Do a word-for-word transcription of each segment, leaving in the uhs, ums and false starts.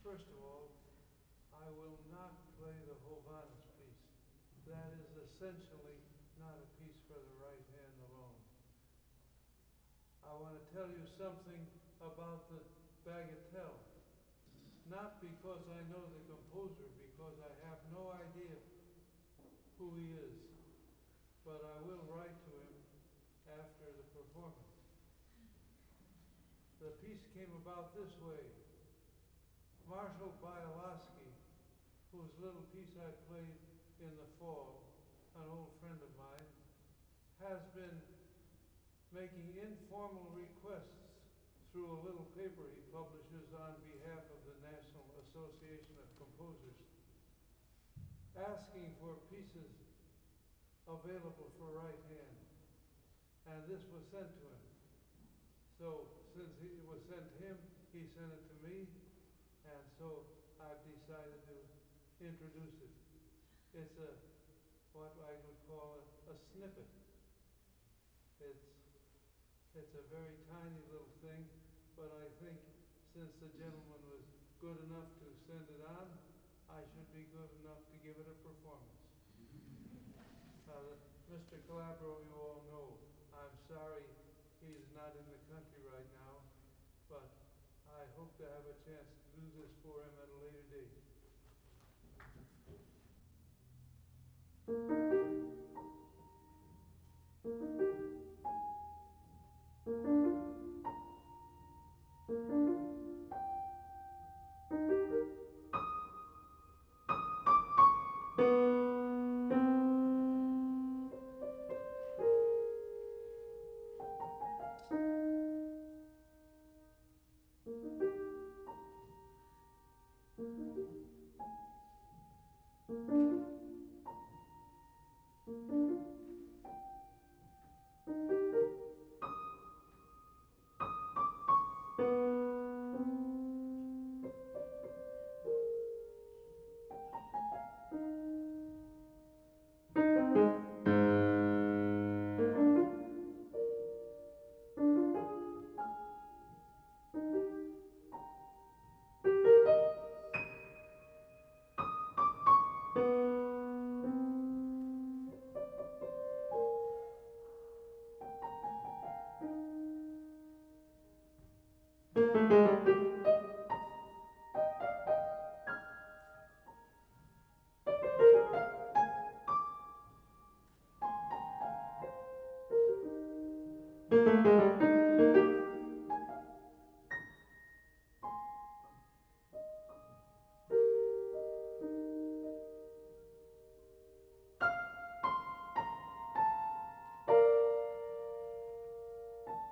First of all, I will not play the Hovannes piece. That is essentially not a piece for the right hand alone. I want to tell you something about the bagatelle. Not because I know the composer, because I have no idea who he is, but I will write to him after the performance. The piece came about this way. Marshall Bialowski, whose little piece I played in the fall, an old friend of mine, has been making informal requests through a little paper he publishes on behalf of the National Association of Composers, asking for pieces available for right hand. And this was sent to him. So since it was sent to him, he sent it to me, and so I've decided to introduce it. It's a what I would call a, a snippet. It's it's a very tiny little thing, but I think since the gentleman was good enough to send it on, I should be good enough to give it a performance. Uh, Mister Calabro, you all know, I'm sorry he's not in the country right now, but I hope to have a chance to do this for him at a later date.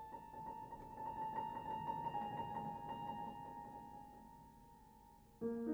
Mm-hmm.